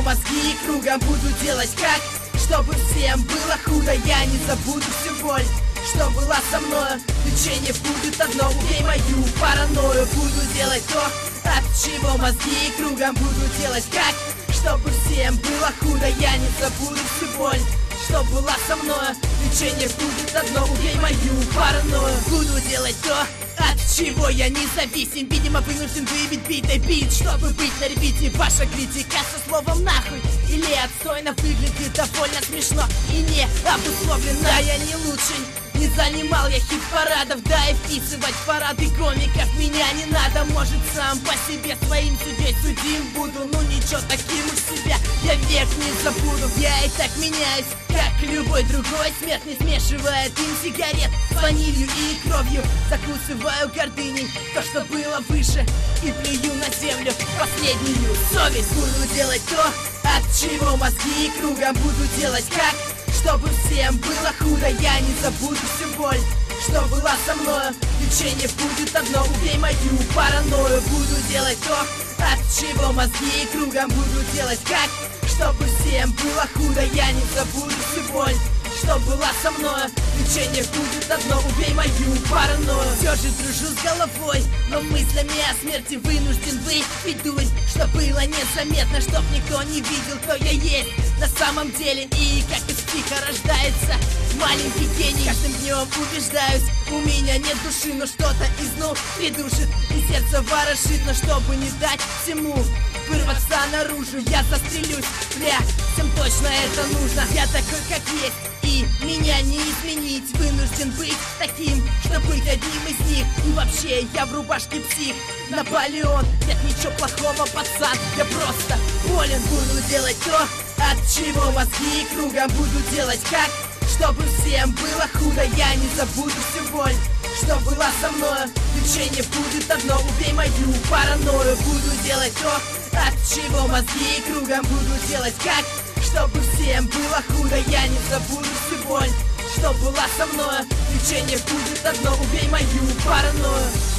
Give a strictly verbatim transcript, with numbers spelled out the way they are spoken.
мозги кругом, буду делать как, чтобы всем было худо. Я не забуду всю боль, что была со мной. Лечение будет одно, убей мою паранойю. Буду делать то, от чего мозги кругом, буду делать как, чтобы всем было худо. Я не забуду всю боль, что была со мной. Лечение будет одно, убей мою паранойю. Буду делать то, от чего я независим. Видимо, вынужден выявить битой бит, чтобы быть на репите. Ваша критика со словом нахуй или отстойно выглядит довольно смешно и не обусловлено. Я не лучший, не занимал я хит-парадов, да и вписывать в парады комиков меня не надо. Может, сам по себе своим судей судим буду, ну ничего, таким уж себя я век не забуду. Я и так меняюсь, как любой другой смертный, смешивая дым сигарет с ванилью и кровью. Закусываю гордыней то, что было выше, и плюю на землю последнюю совесть. Буду делать то, от чего мозги кругом, буду делать как, чтобы всем было худо. Я не забуду всю боль, что была со мной. Лечение будет одно, убей мою паранойю. Буду делать то, от чего мозги кругом, буду делать как, чтобы всем было худо. Я не забуду всю боль, что была со мной. Лечение будет одно, убей мою паранойю. Все же дружу с головой, но мыслями о смерти вынужден выпить дурь, что было незаметно, чтоб никто не видел, кто я есть на самом деле. И как из психа рождается маленький гений. Каждым днем убеждаюсь, у меня нет души, но что-то изнутри душит и сердце ворошит. Но чтобы не дать всему вырваться наружу, я застрелюсь, бля, всем точно это нужно. Я такой, как есть, и меня не изменить. Вынужден быть таким, чтобы быть одним из них. И вообще, я в рубашке псих, Наполеон. Нет ничего плохого, пацан, я просто болен. Буду делать то, от чего мозги кругом, буду делать как, чтобы всем было худо. Я не забуду всю боль, что была со мной. Лечение будет одно, убей мою паранойю. Буду делать то, от чего мозги кругом, буду делать как, чтобы всем было худо. Я не забуду всю боль, что была со мной. Лечение будет одно, убей мою паранойю.